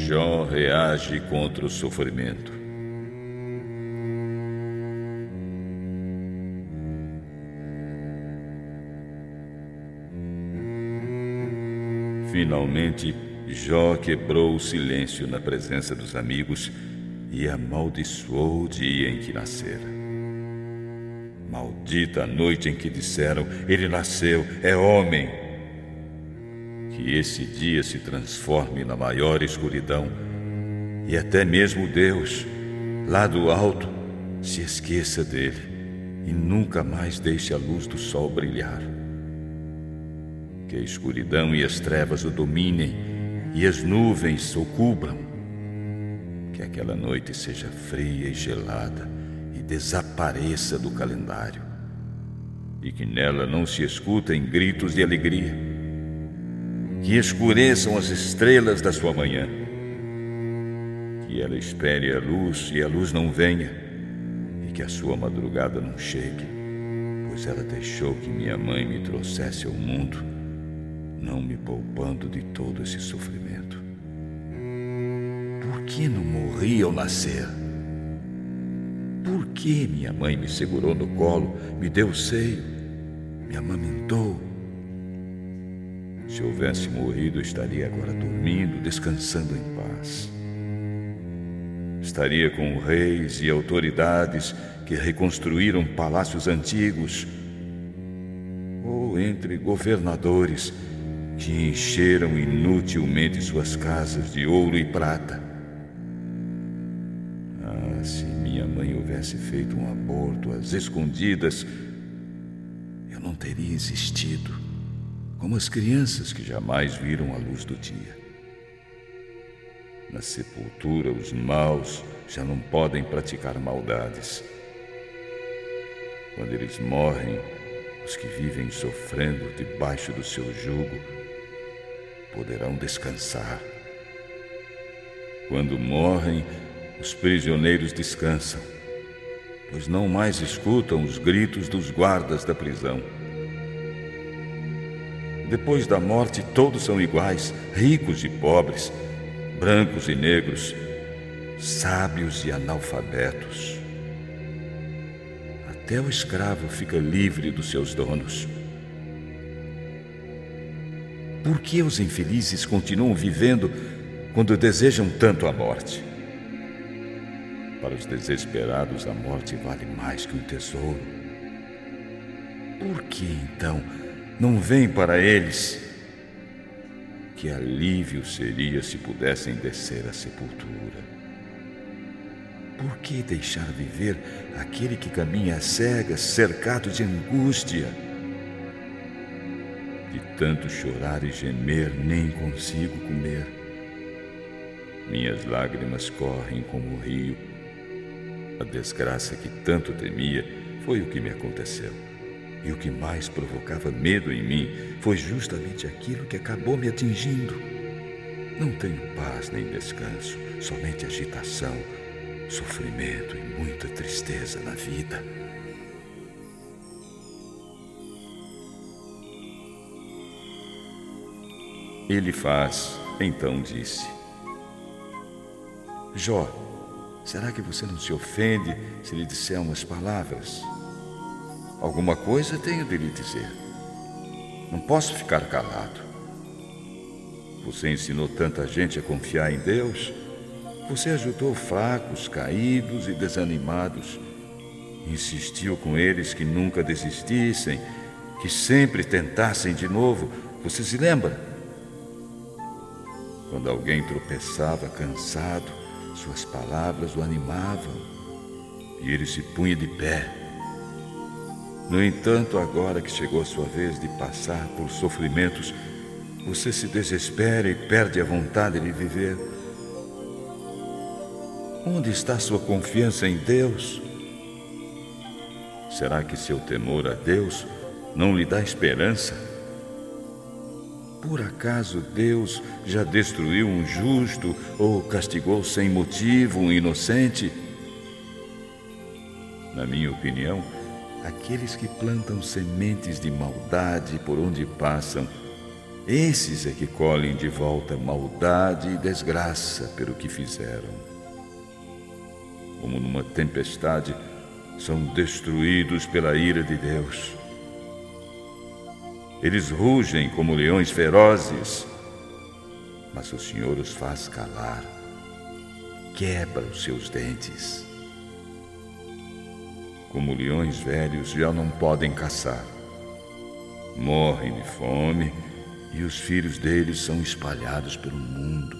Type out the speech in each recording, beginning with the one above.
Jó reage contra o sofrimento. Finalmente, Jó quebrou o silêncio na presença dos amigos e amaldiçoou o dia em que nascera. Maldita a noite em que disseram: ele nasceu, é homem. Que esse dia se transforme na maior escuridão e até mesmo Deus, lá do alto, se esqueça dele e nunca mais deixe a luz do sol brilhar. Que a escuridão e as trevas o dominem e as nuvens o cubram. Que aquela noite seja fria e gelada e desapareça do calendário. E que nela não se escutem gritos de alegria. Que escureçam as estrelas da sua manhã. Que ela espere a luz e a luz não venha. E que a sua madrugada não chegue, pois ela deixou que minha mãe me trouxesse ao mundo, não me poupando de todo esse sofrimento. Por que não morri ao nascer? Por que minha mãe me segurou no colo, me deu o seio, me amamentou? Se houvesse morrido, eu estaria agora dormindo, descansando em paz. Estaria com reis e autoridades que reconstruíram palácios antigos, ou entre governadores que encheram inutilmente suas casas de ouro e prata. Ah, se minha mãe houvesse feito um aborto às escondidas, eu não teria existido, como as crianças que jamais viram a luz do dia. Na sepultura, os maus já não podem praticar maldades. Quando eles morrem, os que vivem sofrendo debaixo do seu jugo poderão descansar. Quando morrem, os prisioneiros descansam, pois não mais escutam os gritos dos guardas da prisão. Depois da morte, todos são iguais, ricos e pobres, brancos e negros, sábios e analfabetos. Até o escravo fica livre dos seus donos. Por que os infelizes continuam vivendo quando desejam tanto a morte? Para os desesperados, a morte vale mais que um tesouro. Por que, então, não vem para eles? Que alívio seria se pudessem descer à sepultura. Por que deixar viver aquele que caminha às cegas, cercado de angústia? De tanto chorar e gemer, nem consigo comer. Minhas lágrimas correm como o rio. A desgraça que tanto temia foi o que me aconteceu. E o que mais provocava medo em mim foi justamente aquilo que acabou me atingindo. Não tenho paz nem descanso, somente agitação, sofrimento e muita tristeza na vida. Elifaz então disse: Jó, será que você não se ofende se lhe disser umas palavras? Alguma coisa tenho de lhe dizer. Não posso ficar calado. Você ensinou tanta gente a confiar em Deus. Você ajudou fracos, caídos e desanimados. Insistiu com eles que nunca desistissem, que sempre tentassem de novo. Você se lembra? Quando alguém tropeçava cansado, suas palavras o animavam e ele se punha de pé. No entanto, agora que chegou a sua vez de passar por sofrimentos, você se desespera e perde a vontade de viver. Onde está sua confiança em Deus? Será que seu temor a Deus não lhe dá esperança? Por acaso Deus já destruiu um justo ou castigou sem motivo um inocente? Na minha opinião, aqueles que plantam sementes de maldade por onde passam Esses é que colhem de volta maldade e desgraça pelo que fizeram. Como numa tempestade, são destruídos pela ira de Deus. Eles rugem como leões ferozes, mas o Senhor os faz calar, quebra os seus dentes. Como leões velhos já não podem caçar, morrem de fome e os filhos deles são espalhados pelo mundo.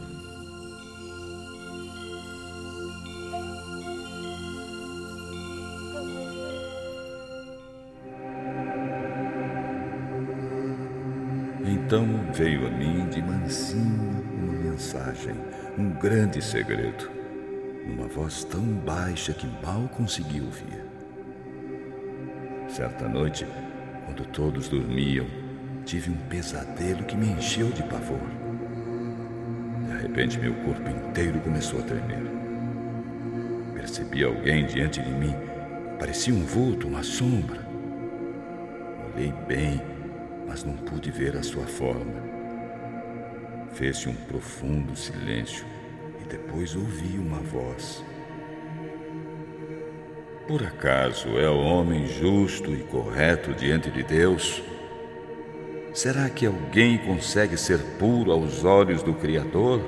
Então veio a mim de mansinho uma mensagem, um grande segredo, numa voz tão baixa que mal consegui ouvir. Certa noite, quando todos dormiam, tive um pesadelo que me encheu de pavor. De repente, meu corpo inteiro começou a tremer. Percebi alguém diante de mim, parecia um vulto, uma sombra. Olhei bem, mas não pude ver a sua forma. Fez-se um profundo silêncio e depois ouvi uma voz. Por acaso é o homem justo e correto diante de Deus? Será que alguém consegue ser puro aos olhos do Criador?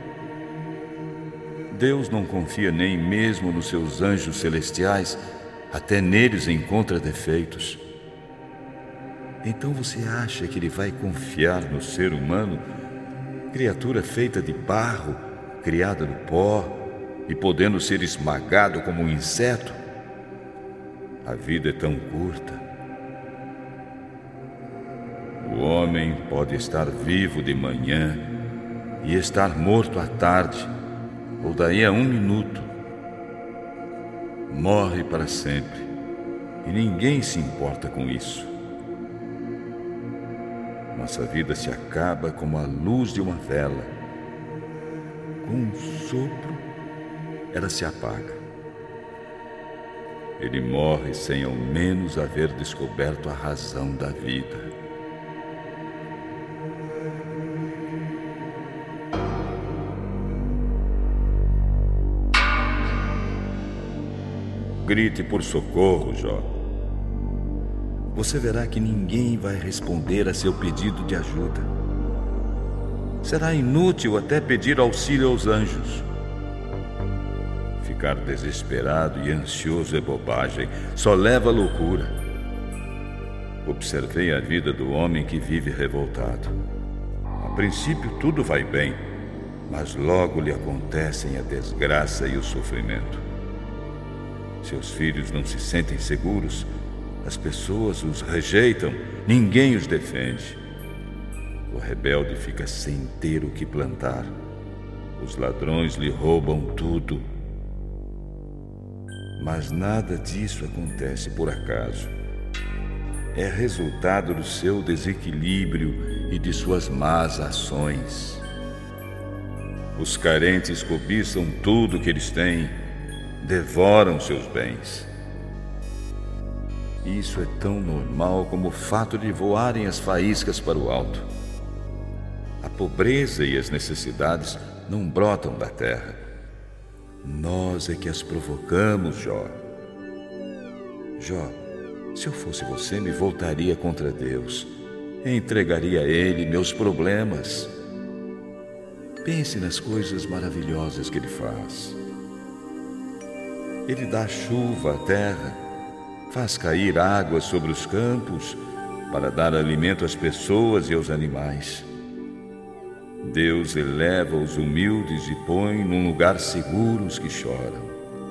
Deus não confia nem mesmo nos seus anjos celestiais, até neles encontra defeitos. Então você acha que ele vai confiar no ser humano, criatura feita de barro, criada no pó e podendo ser esmagado como um inseto? A vida é tão curta. O homem pode estar vivo de manhã e estar morto à tarde, ou daí a 1 minuto. Morre para sempre e ninguém se importa com isso. Nossa vida se acaba como a luz de uma vela. Com um sopro, ela se apaga. Ele morre sem ao menos haver descoberto a razão da vida. Grite por socorro, Jó. Você verá que ninguém vai responder a seu pedido de ajuda. Será inútil até pedir auxílio aos anjos. Ficar desesperado e ansioso é bobagem, só leva à loucura. Observei a vida do homem que vive revoltado. A princípio tudo vai bem, mas logo lhe acontecem a desgraça e o sofrimento. Seus filhos não se sentem seguros, as pessoas os rejeitam, ninguém os defende. O rebelde fica sem ter o que plantar. Os ladrões lhe roubam tudo. Mas nada disso acontece por acaso. É resultado do seu desequilíbrio e de suas más ações. Os carentes cobiçam tudo que eles têm, devoram seus bens. Isso é tão normal como o fato de voarem as faíscas para o alto. A pobreza e as necessidades não brotam da terra. Nós é que as provocamos, Jó. Jó, se eu fosse você, me voltaria contra Deus e entregaria a Ele meus problemas. Pense nas coisas maravilhosas que Ele faz. Ele dá chuva à terra, faz cair água sobre os campos para dar alimento às pessoas e aos animais. Deus eleva os humildes e põe num lugar seguro os que choram.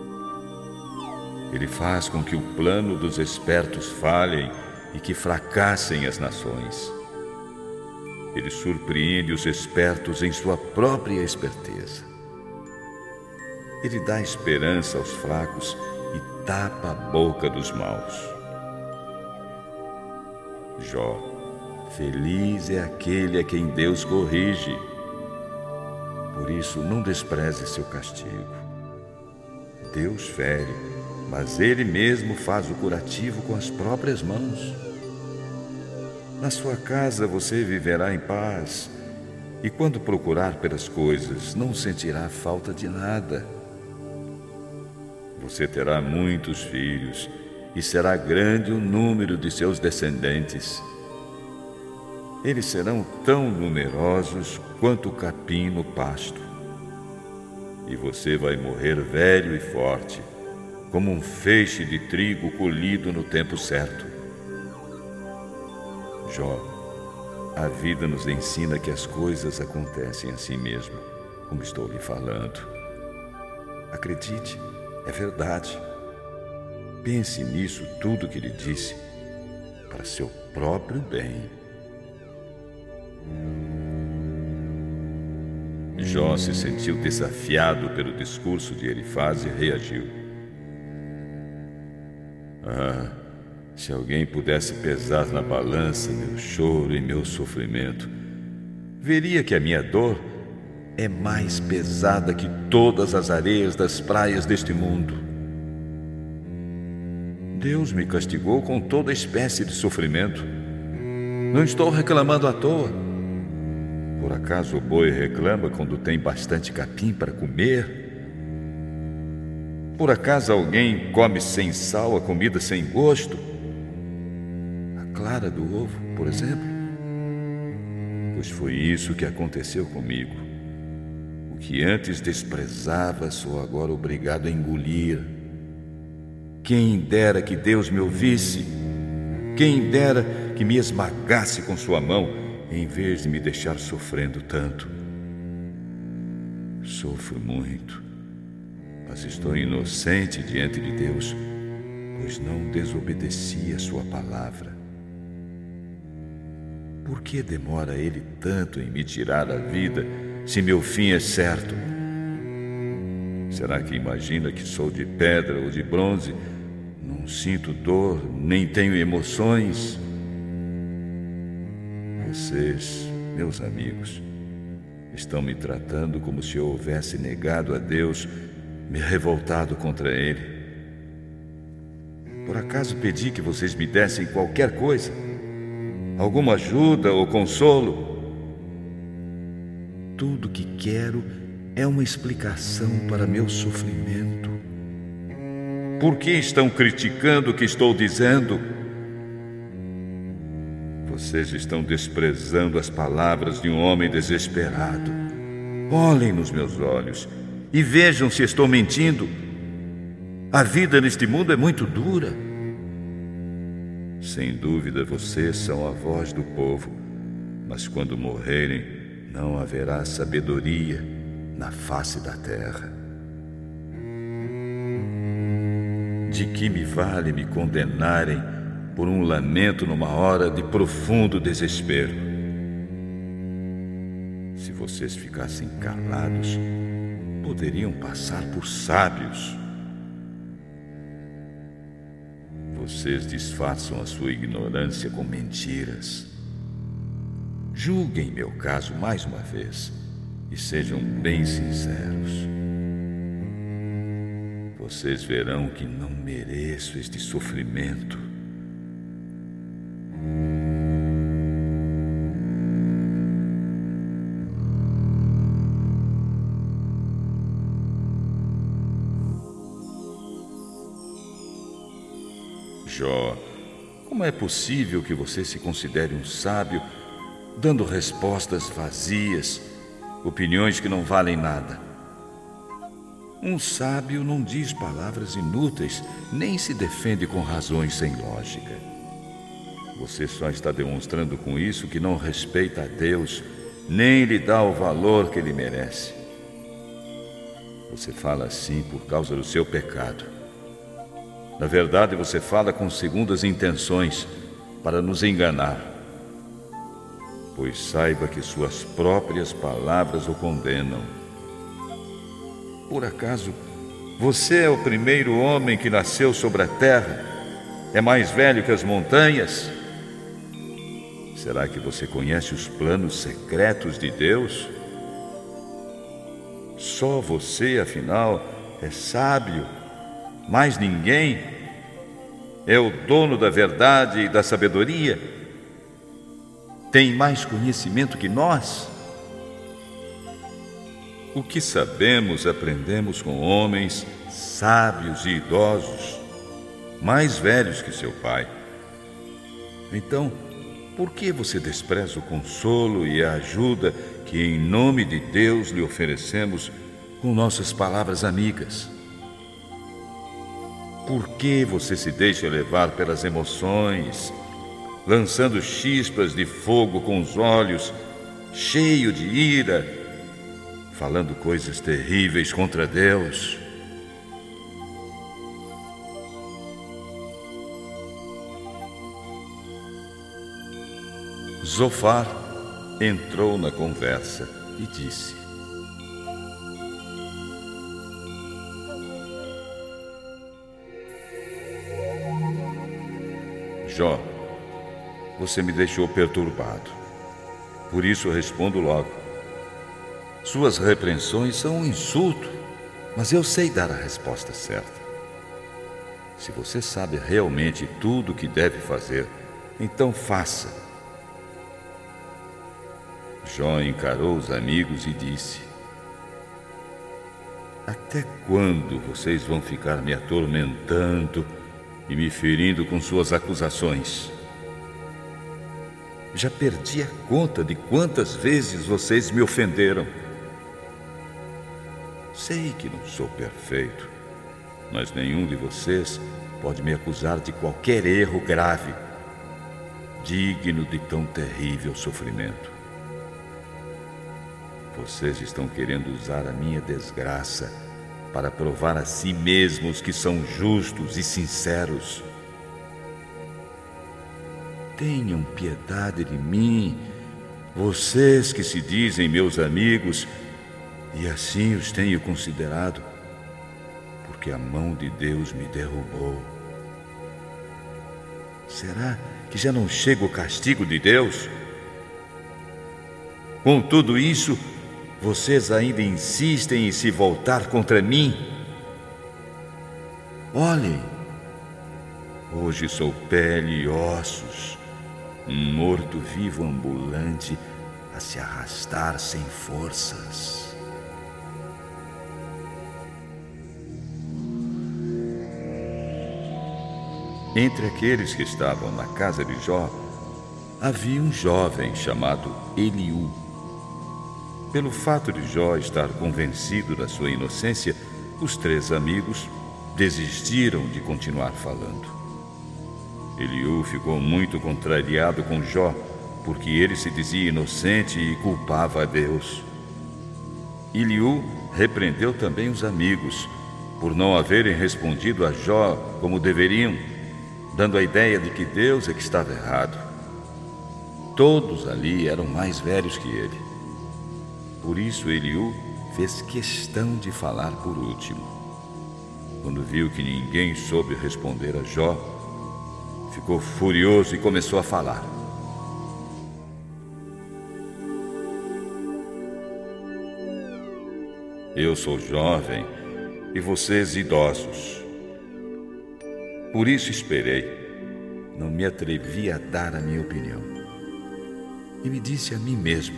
Ele faz com que o plano dos espertos falhem e que fracassem as nações. Ele surpreende os espertos em sua própria esperteza. Ele dá esperança aos fracos e tapa a boca dos maus. Jó, feliz é aquele a quem Deus corrige. Por isso, não despreze seu castigo. Deus fere, mas Ele mesmo faz o curativo com as próprias mãos. Na sua casa você viverá em paz, e quando procurar pelas coisas, não sentirá falta de nada. Você terá muitos filhos, e será grande o número de seus descendentes. Eles serão tão numerosos quanto o capim no pasto. E você vai morrer velho e forte, como um feixe de trigo colhido no tempo certo. Jó, a vida nos ensina que as coisas acontecem assim mesmo, como estou lhe falando. Acredite, é verdade. Pense nisso tudo que lhe disse, para seu próprio bem. Jó se sentiu desafiado pelo discurso de Elifaz e reagiu. Se alguém pudesse pesar na balança meu choro e meu sofrimento, veria que a minha dor é mais pesada que todas as areias das praias deste mundo. Deus me castigou com toda espécie de sofrimento. Não estou reclamando à toa. Por acaso o boi reclama quando tem bastante capim para comer? Por acaso alguém come sem sal a comida sem gosto? A clara do ovo, por exemplo? Pois foi isso que aconteceu comigo. O que antes desprezava, sou agora obrigado a engolir. Quem dera que Deus me ouvisse. Quem dera que me esmagasse com sua mão, em vez de me deixar sofrendo tanto. Sofro muito, mas estou inocente diante de Deus, pois não desobedeci a sua palavra. Por que demora Ele tanto em me tirar a vida, se meu fim é certo? Será que imagina que sou de pedra ou de bronze? Não sinto dor, nem tenho emoções. Vocês, meus amigos, estão me tratando como se eu houvesse negado a Deus, me revoltado contra Ele. Por acaso pedi que vocês me dessem qualquer coisa? Alguma ajuda ou consolo? Tudo que quero é uma explicação para meu sofrimento. Por que estão criticando o que estou dizendo? Vocês estão desprezando as palavras de um homem desesperado. Olhem nos meus olhos e vejam se estou mentindo. A vida neste mundo é muito dura. Sem dúvida, vocês são a voz do povo, mas quando morrerem, não haverá sabedoria na face da terra. De que me vale me condenarem por um lamento numa hora de profundo desespero? Se vocês ficassem calados, poderiam passar por sábios. Vocês disfarçam a sua ignorância com mentiras. Julguem meu caso mais uma vez e sejam bem sinceros. Vocês verão que não mereço este sofrimento. Jó, como é possível que você se considere um sábio, dando respostas vazias, opiniões que não valem nada? Um sábio não diz palavras inúteis, nem se defende com razões sem lógica. Você só está demonstrando com isso que não respeita a Deus, nem lhe dá o valor que ele merece. Você fala assim por causa do seu pecado. Na verdade, você fala com segundas intenções, para nos enganar. Pois saiba que suas próprias palavras o condenam. Por acaso, você é o primeiro homem que nasceu sobre a terra? É mais velho que as montanhas? Será que você conhece os planos secretos de Deus? Só você, afinal, é sábio. Mais ninguém é o dono da verdade e da sabedoria. têm mais conhecimento que nós? O que sabemos, aprendemos com homens sábios e idosos, mais velhos que seu pai. Então, por que você despreza o consolo e a ajuda que, em nome de Deus, lhe oferecemos com nossas palavras amigas? Por que você se deixa levar pelas emoções, lançando chispas de fogo com os olhos, cheio de ira, falando coisas terríveis contra Deus? Zofar entrou na conversa e disse: Jó, você me deixou perturbado. Por isso eu respondo logo. Suas repreensões são um insulto, mas eu sei dar a resposta certa. Se você sabe realmente tudo o que deve fazer, então faça. Jó encarou os amigos e disse: Até quando vocês vão ficar me atormentando e me ferindo com suas acusações? Já perdi a conta de quantas vezes vocês me ofenderam. Sei que não sou perfeito, mas nenhum de vocês pode me acusar de qualquer erro grave, digno de tão terrível sofrimento. Vocês estão querendo usar a minha desgraça para provar a si mesmos que são justos e sinceros. Tenham piedade de mim, vocês que se dizem meus amigos, e assim os tenho considerado, porque a mão de Deus me derrubou. Será que já não chega o castigo de Deus? Com tudo isso, vocês ainda insistem em se voltar contra mim? Olhem, hoje sou pele e ossos, um morto-vivo ambulante a se arrastar sem forças. Entre aqueles que estavam na casa de Jó, havia um jovem chamado Eliú. Pelo fato de Jó estar convencido da sua inocência, os três amigos desistiram de continuar falando. Eliú ficou muito contrariado com Jó, porque ele se dizia inocente e culpava a Deus. Eliú repreendeu também os amigos, por não haverem respondido a Jó como deveriam, dando a ideia de que Deus é que estava errado. Todos ali eram mais velhos que ele. Por isso Eliú fez questão de falar por último. Quando viu que ninguém soube responder a Jó, ficou furioso e começou a falar. Eu sou jovem e vocês idosos. Por isso esperei. Não me atrevi a dar a minha opinião. E me disse a mim mesmo: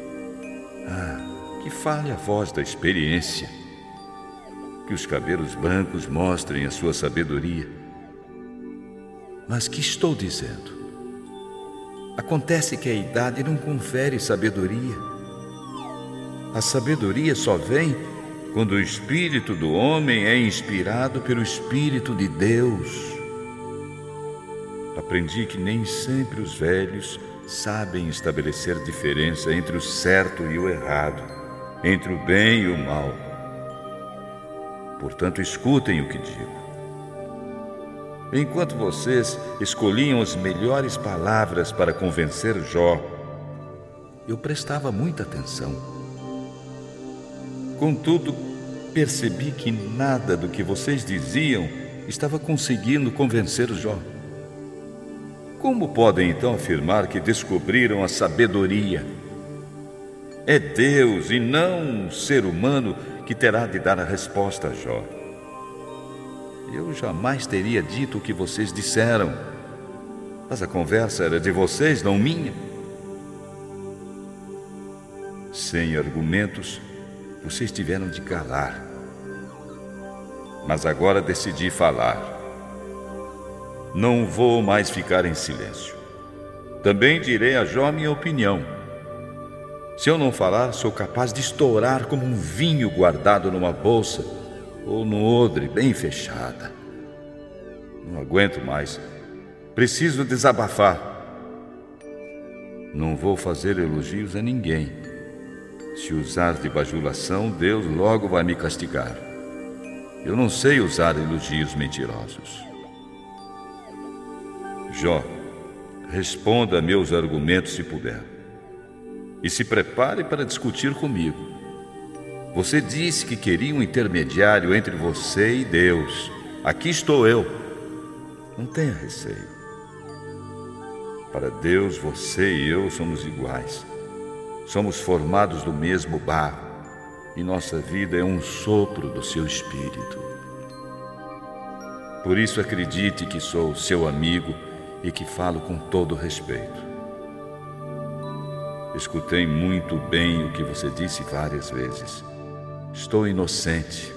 que fale a voz da experiência, que os cabelos brancos mostrem a sua sabedoria. Mas que estou dizendo? Acontece que a idade não confere sabedoria. A sabedoria só vem quando o espírito do homem é inspirado pelo Espírito de Deus. Aprendi que nem sempre os velhos sabem estabelecer diferença entre o certo e o errado, entre o bem e o mal. Portanto, escutem o que digo. Enquanto vocês escolhiam as melhores palavras para convencer Jó, eu prestava muita atenção. Contudo, percebi que nada do que vocês diziam estava conseguindo convencer Jó. Como podem então afirmar que descobriram a sabedoria? É Deus e não um ser humano que terá de dar a resposta a Jó. Eu jamais teria dito o que vocês disseram, mas a conversa era de vocês, não minha. Sem argumentos, vocês tiveram de calar. Mas agora decidi falar. Não vou mais ficar em silêncio. Também direi a Jó minha opinião. Se eu não falar, sou capaz de estourar como um vinho guardado numa bolsa ou num odre bem fechada. Não aguento mais. Preciso desabafar. Não vou fazer elogios a ninguém. Se usar de bajulação, Deus logo vai me castigar. Eu não sei usar elogios mentirosos. Jó, responda a meus argumentos se puder. E se prepare para discutir comigo. Você disse que queria um intermediário entre você e Deus. Aqui estou eu. Não tenha receio. Para Deus, você e eu somos iguais. Somos formados do mesmo barro. E nossa vida é um sopro do seu espírito. Por isso acredite que sou seu amigo e que falo com todo respeito. Escutei muito bem o que você disse várias vezes. Estou inocente.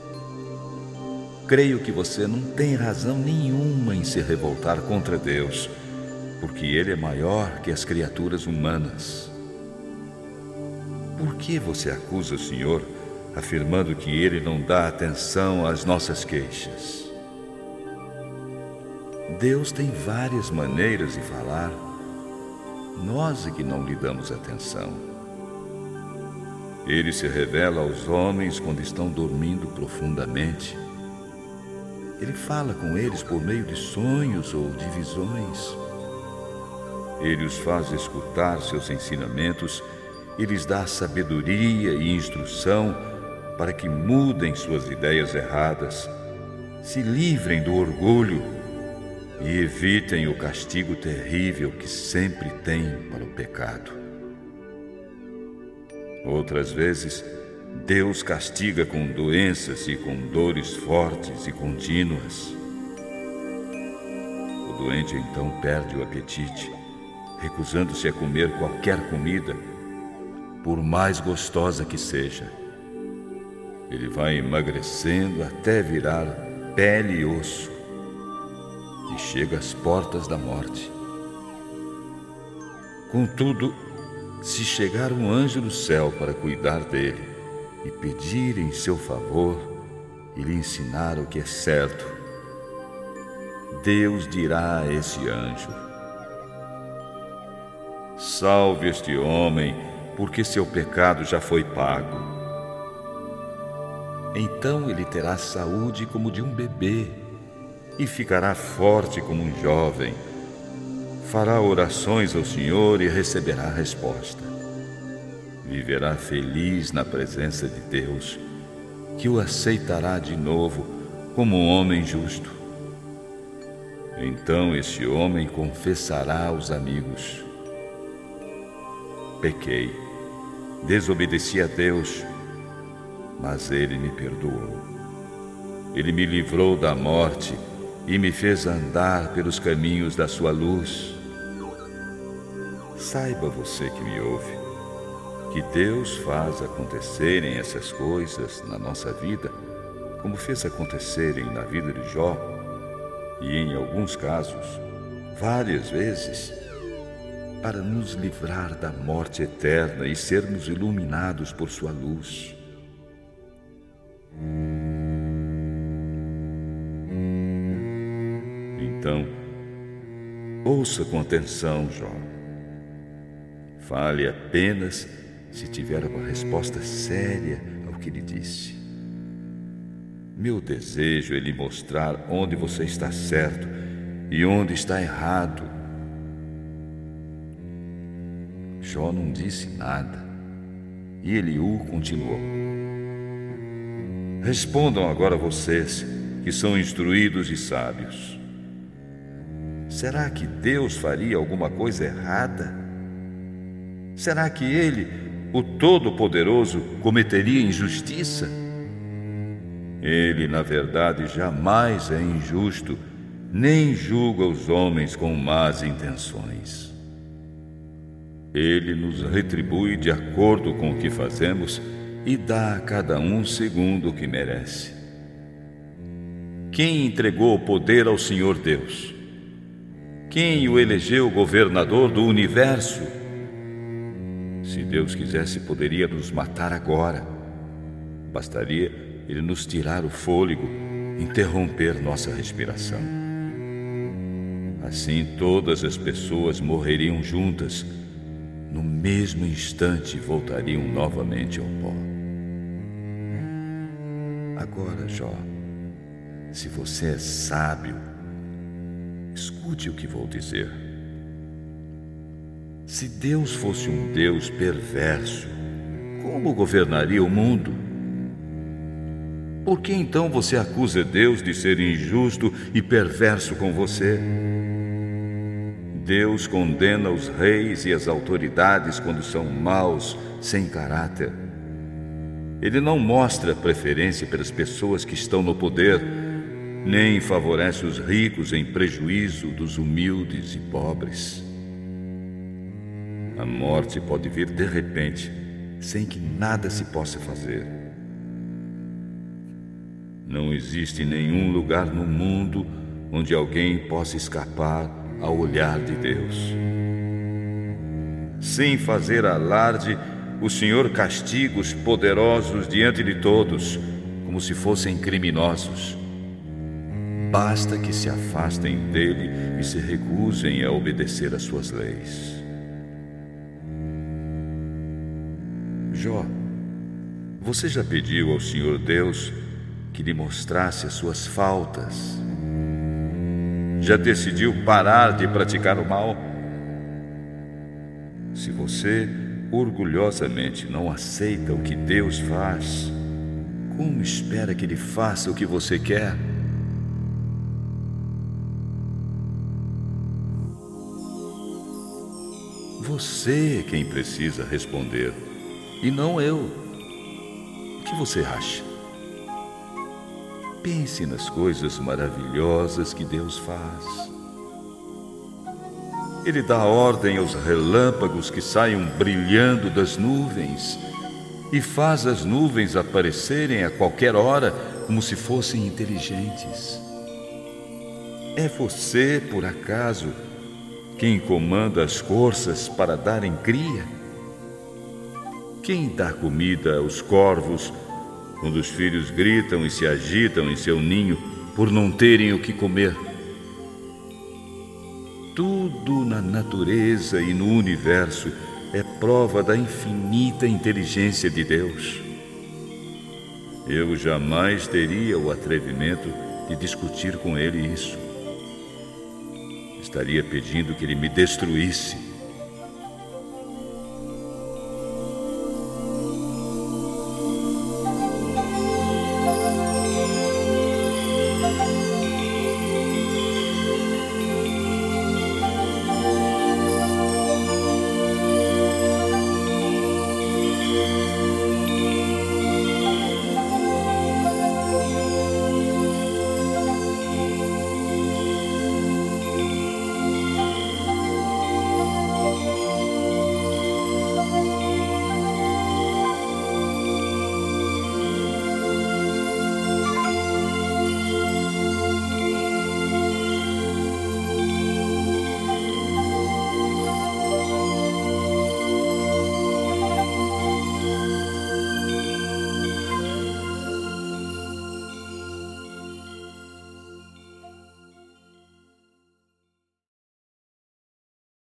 Creio que você não tem razão nenhuma em se revoltar contra Deus, porque Ele é maior que as criaturas humanas. Por que você acusa o Senhor, afirmando que Ele não dá atenção às nossas queixas? Deus tem várias maneiras de falar. Nós é que não lhe damos atenção. Ele se revela aos homens quando estão dormindo profundamente. Ele fala com eles por meio de sonhos ou de visões. Ele os faz escutar seus ensinamentos e lhes dá sabedoria e instrução para que mudem suas ideias erradas, se livrem do orgulho e evitem o castigo terrível que sempre tem para o pecado. Outras vezes, Deus castiga com doenças e com dores fortes e contínuas. O doente então perde o apetite, recusando-se a comer qualquer comida, por mais gostosa que seja. Ele vai emagrecendo até virar pele e osso e chega às portas da morte. Contudo, se chegar um anjo do céu para cuidar dele e pedir em seu favor e lhe ensinar o que é certo, Deus dirá a esse anjo: salve este homem, porque seu pecado já foi pago. Então ele terá saúde como de um bebê e ficará forte como um jovem. Fará orações ao Senhor e receberá resposta. Viverá feliz na presença de Deus, que o aceitará de novo como um homem justo. Então esse homem confessará aos amigos: pequei, desobedeci a Deus, mas Ele me perdoou. Ele me livrou da morte e me fez andar pelos caminhos da sua luz. Saiba você que me ouve, que Deus faz acontecerem essas coisas na nossa vida, como fez acontecerem na vida de Jó, e em alguns casos, várias vezes, para nos livrar da morte eterna e sermos iluminados por sua luz. Então, ouça com atenção, Jó. Fale apenas se tiver uma resposta séria ao que lhe disse. Meu desejo é lhe mostrar onde você está certo e onde está errado. Jó não disse nada e Eliú continuou: respondam agora vocês, que são instruídos e sábios. Será que Deus faria alguma coisa errada? Será que Ele, o Todo-Poderoso, cometeria injustiça? Ele, na verdade, jamais é injusto, nem julga os homens com más intenções. Ele nos retribui de acordo com o que fazemos e dá a cada um segundo o que merece. Quem entregou o poder ao Senhor Deus? Quem o elegeu governador do universo? Se Deus quisesse, poderia nos matar agora. Bastaria Ele nos tirar o fôlego, interromper nossa respiração. Assim, todas as pessoas morreriam juntas. No mesmo instante, voltariam novamente ao pó. Agora, Jó, se você é sábio, escute o que vou dizer. Se Deus fosse um Deus perverso, como governaria o mundo? Por que então você acusa Deus de ser injusto e perverso com você? Deus condena os reis e as autoridades quando são maus, sem caráter. Ele não mostra preferência pelas pessoas que estão no poder, nem favorece os ricos em prejuízo dos humildes e pobres. A morte pode vir de repente, sem que nada se possa fazer. Não existe nenhum lugar no mundo onde alguém possa escapar ao olhar de Deus. Sem fazer alarde, o Senhor castiga os poderosos diante de todos, como se fossem criminosos. Basta que se afastem dele e se recusem a obedecer às suas leis. Jó, você já pediu ao Senhor Deus que lhe mostrasse as suas faltas? Já decidiu parar de praticar o mal? Se você orgulhosamente não aceita o que Deus faz, como espera que Ele faça o que você quer? Você é quem precisa responder, e não eu. O que você acha? Pense nas coisas maravilhosas que Deus faz. Ele dá ordem aos relâmpagos que saiam brilhando das nuvens e faz as nuvens aparecerem a qualquer hora como se fossem inteligentes. É você, por acaso, quem comanda as corças para darem cria? Quem dá comida aos corvos quando os filhos gritam e se agitam em seu ninho por não terem o que comer? Tudo na natureza e no universo é prova da infinita inteligência de Deus. Eu jamais teria o atrevimento de discutir com Ele isso. Estaria pedindo que Ele me destruísse.